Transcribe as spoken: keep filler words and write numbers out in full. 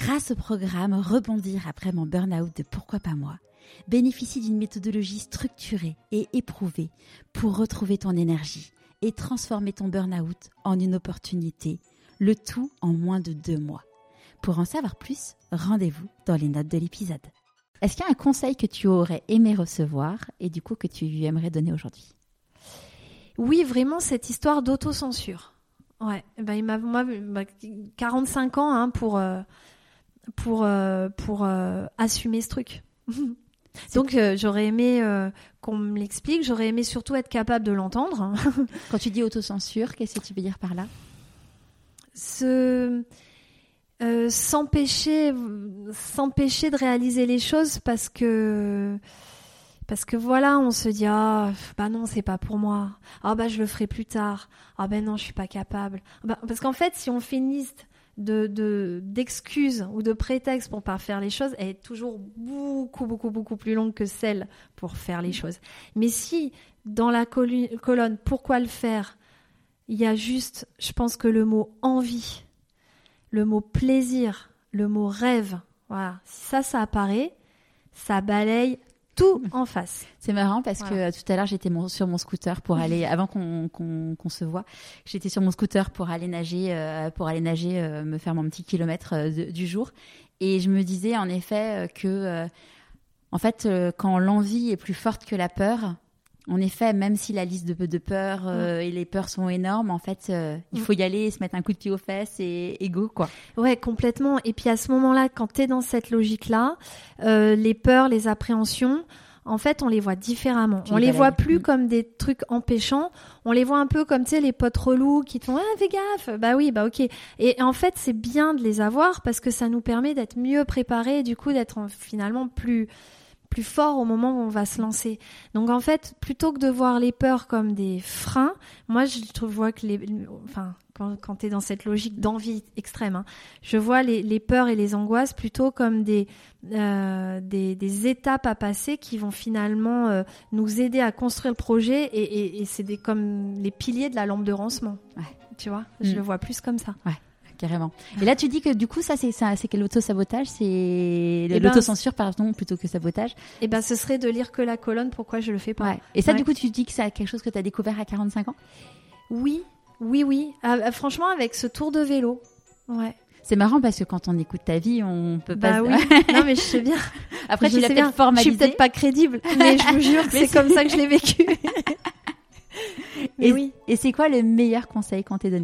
grâce au programme Rebondir après mon burn-out de Pourquoi pas moi, bénéficie d'une méthodologie structurée et éprouvée pour retrouver ton énergie et transformer ton burn-out en une opportunité, le tout en moins de deux mois. Pour en savoir plus, rendez-vous dans les notes de l'épisode. Est-ce qu'il y a un conseil que tu aurais aimé recevoir et du coup que tu aimerais donner aujourd'hui ? Oui, vraiment cette histoire d'autocensure. Ouais, ben il m'a moi bah, quarante-cinq ans hein, pour euh, pour euh, pour euh, assumer ce truc. Donc euh, j'aurais aimé euh, qu'on me l'explique, j'aurais aimé surtout être capable de l'entendre. Quand tu dis autocensure, qu'est-ce que tu veux dire par là ? Se euh, s'empêcher s'empêcher de réaliser les choses parce que parce que voilà, on se dit ah bah non, c'est pas pour moi. Ah bah je le ferai plus tard. Ah ben non, je suis pas capable. Bah, parce qu'en fait, si on fait une liste de de d'excuses ou de prétextes pour pas faire les choses, elle est toujours beaucoup beaucoup beaucoup plus longue que celle pour faire les choses. Mais si dans la colonne, colonne pourquoi le faire, il y a juste, je pense que le mot envie, le mot plaisir, le mot rêve, voilà, si ça ça apparaît, ça balaye tout en face. C'est marrant parce voilà. que tout à l'heure, j'étais mon, sur mon scooter pour aller, avant qu'on, qu'on, qu'on se voit, j'étais sur mon scooter pour aller nager, euh, pour aller nager, euh, me faire mon petit kilomètre euh, de, du jour. Et je me disais en effet euh, que, euh, en fait, euh, quand l'envie est plus forte que la peur, en effet, même si la liste de, de peurs euh, mmh. et les peurs sont énormes, en fait, euh, il faut y aller, se mettre un coup de pied aux fesses et, et go, quoi. Ouais, complètement. Et puis à ce moment-là, quand t'es dans cette logique-là, euh, les peurs, les appréhensions, en fait, on les voit différemment. Tu on les, les voit plus mmh. comme des trucs empêchants. On les voit un peu comme, tu sais, les potes relous qui te font « Ah, fais gaffe !» Bah oui, bah ok. Et en fait, c'est bien de les avoir parce que ça nous permet d'être mieux préparés et du coup, d'être finalement plus... plus fort au moment où on va se lancer. Donc en fait, plutôt que de voir les peurs comme des freins, moi je trouve, vois que les, enfin quand, quand t'es dans cette logique d'envie extrême, hein, je vois les, les peurs et les angoisses plutôt comme des euh, des, des étapes à passer qui vont finalement euh, nous aider à construire le projet et, et, et c'est des comme les piliers de la lampe de lancement. Ouais. Tu vois, mmh. je le vois plus comme ça. Ouais. Carrément. Et là, tu dis que du coup, ça, c'est, ça, c'est quel l'auto-sabotage ? C'est et l'autocensure, ben, pardon, plutôt que sabotage. Et ben, ce serait de lire que la colonne, pourquoi je le fais pas. Ouais. Et ça, ouais. du coup, tu dis que c'est quelque chose que tu as découvert à quarante-cinq ans ? Oui, oui, oui. Euh, franchement, avec ce tour de vélo. Ouais. C'est marrant parce que quand on écoute ta vie, on peut bah pas... Bah oui, non mais je sais bien. Après, je tu l'as peut-être formalisé. Je suis peut-être pas crédible, mais je vous jure que c'est, c'est comme ça que je l'ai vécu. et, oui. Et c'est quoi le meilleur conseil qu'on t'ait donné ?